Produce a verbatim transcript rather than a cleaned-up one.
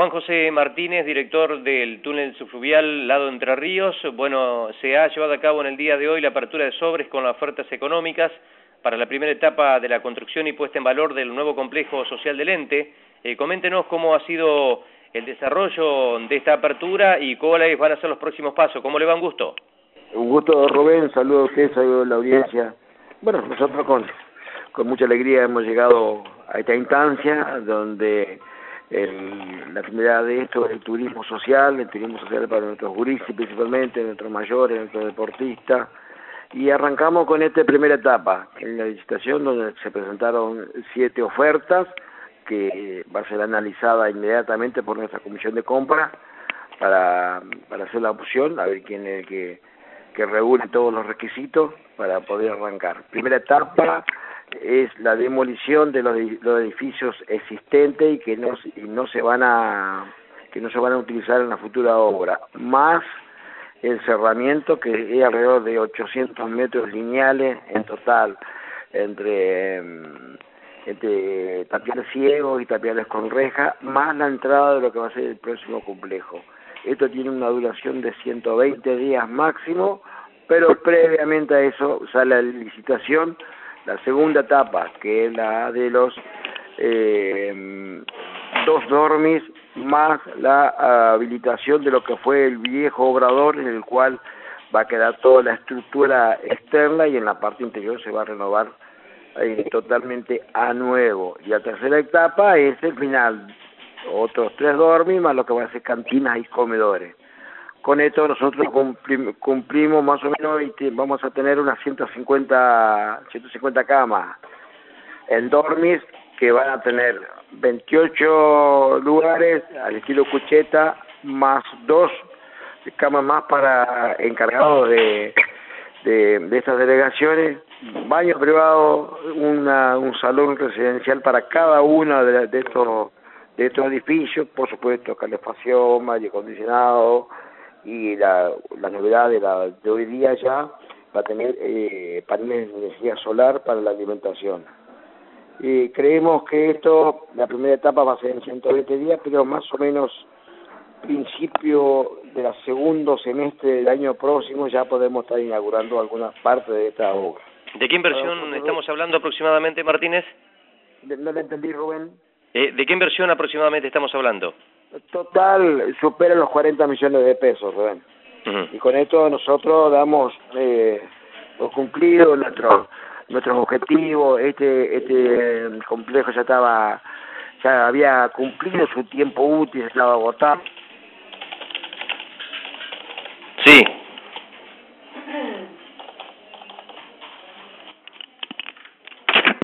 Juan José Martínez, director del túnel subfluvial Lado Entre Ríos. Bueno, se ha llevado a cabo en el día de hoy la apertura de sobres con las ofertas económicas para la primera etapa de la construcción y puesta en valor del nuevo complejo social del ente. Eh, coméntenos cómo ha sido el desarrollo de esta apertura y cuáles van a ser los próximos pasos. ¿Cómo le va? Un gusto. Un gusto, Rubén. Saludos a usted, saludos a la audiencia. Bueno, nosotros con, con mucha alegría hemos llegado a esta instancia donde el, la finalidad de esto es el turismo social, el turismo social para nuestros gurises principalmente, nuestros mayores, nuestros deportistas. Y arrancamos con esta primera etapa, en la licitación donde se presentaron siete ofertas que va a ser analizada inmediatamente por nuestra comisión de compra para, para hacer la opción, a ver quién es el que, que reúne todos los requisitos para poder arrancar. Primera etapa es la demolición de los, los edificios existentes y que no, y no se van a que no se van a utilizar en la futura obra, más el cerramiento, que es alrededor de ochocientos metros lineales en total, entre, entre tapiales ciegos y tapiales con reja, más la entrada de lo que va a ser el próximo complejo. Esto tiene una duración de ciento veinte días máximo, pero previamente a eso sale la licitación, la segunda etapa, que es la de los eh, dos dormis, más la habilitación de lo que fue el viejo obrador, en el cual va a quedar toda la estructura externa y en la parte interior se va a renovar eh, totalmente a nuevo. Y la tercera etapa es el final, otros tres dormis más lo que va a ser cantinas y comedores. Con esto nosotros cumplim, cumplimos más o menos y te, vamos a tener unas ciento cincuenta camas en dormis, que van a tener veintiocho lugares al estilo cucheta, más dos camas más para encargados de, de, de estas delegaciones, baño privado, una, un salón residencial para cada uno de, de, estos, de estos edificios, por supuesto calefacción, aire acondicionado, y la, la novedad de, la, de hoy día ya va a tener eh, paneles de energía solar para la alimentación. Y creemos que esto, la primera etapa va a ser en ciento veinte días, pero más o menos principio del segundo semestre del año próximo ya podemos estar inaugurando alguna parte de esta obra. ¿De qué inversión nosotros, estamos hablando aproximadamente, Martínez? ¿No le entendí, Rubén? Eh, ¿De qué inversión aproximadamente estamos hablando? Total, supera los cuarenta millones de pesos, Rubén. Uh-huh. Y con esto nosotros damos eh, por cumplido nuestro nuestros objetivos. Este este complejo ya estaba ya había cumplido su tiempo útil, estaba agotado. Sí.